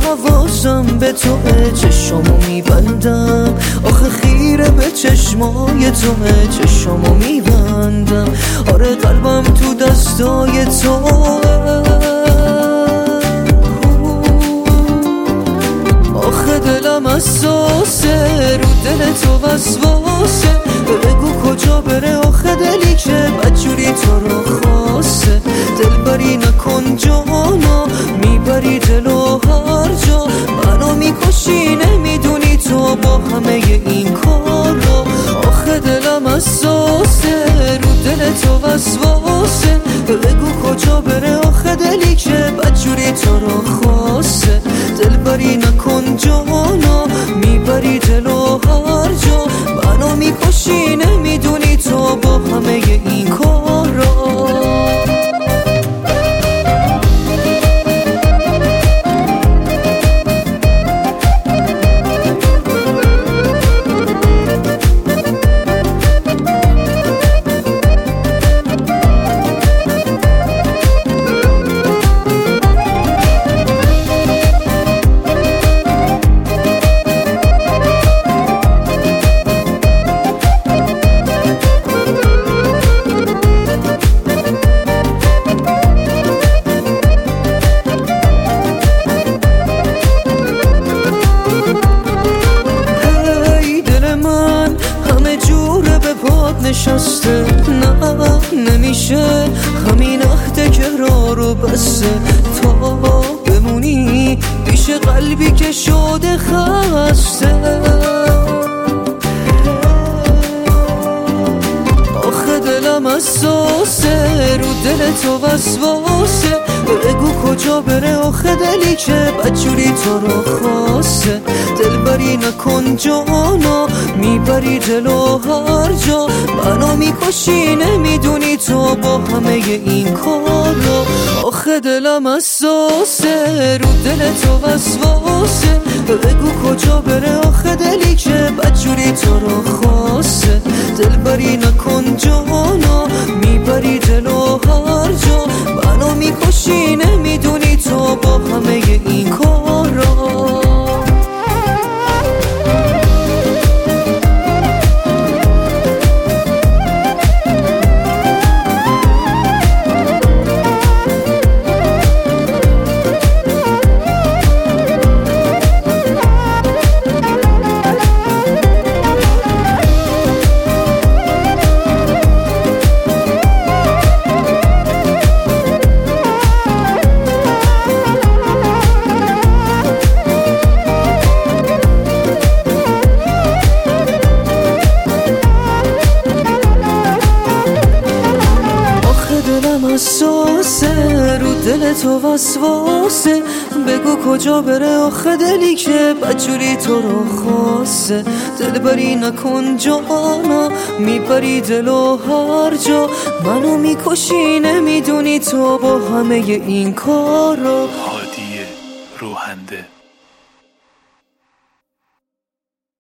حواسم به توه، چشامو میبندم آخه خیره به چشمای توه، چشامو میبندم آره قلبم تو دستای توه. آخه دلم اساسه رو دل تو وسواسه، بگو کجا بره آخه دلی که بدجوری تو رو خواسته. دلبری نکن جانا میبری دلو هر جا، منو میکشی نمیدونی تو با همه این کارا. آخه دلم اساسه رو دل تو وسواسه، بگو کجا بره آخه دلی که بدجوری تو رو خواسته. دلبری نکن جانا میبری دلو هر جا، منو میکشی نمیدونی تو با همه این کارا. نشسته نه نمیشه همین عهد که راه رو بسته، تا بمونی پیش قلبی که شده خسته. آخه دلم اساسه رو دل تو وسواسه، بگو کجا بره آخه دلی که بدجوری تو رو خواسته. دلبری نکن جانا میبری دلو هر جا، منو میکشی نمیدونی تو با همه این کارا. آخه دلم اساسه رو دل تو وسواسه، بگو کجا بره آخه دلی که بدجوری تو رو خواسته. دلبری نکن جانا میبری دلو هر جا، منو میکشی نمیدونی تو با همه این کارا. اساسه رو دل تو وسواسه، بگو کجا بره آخه دلی که بدجوری تو رو خواسته. دلبری نکن جانا میبری دلو هر جا، منو میکشی نمیدونی تو با همه این کارا.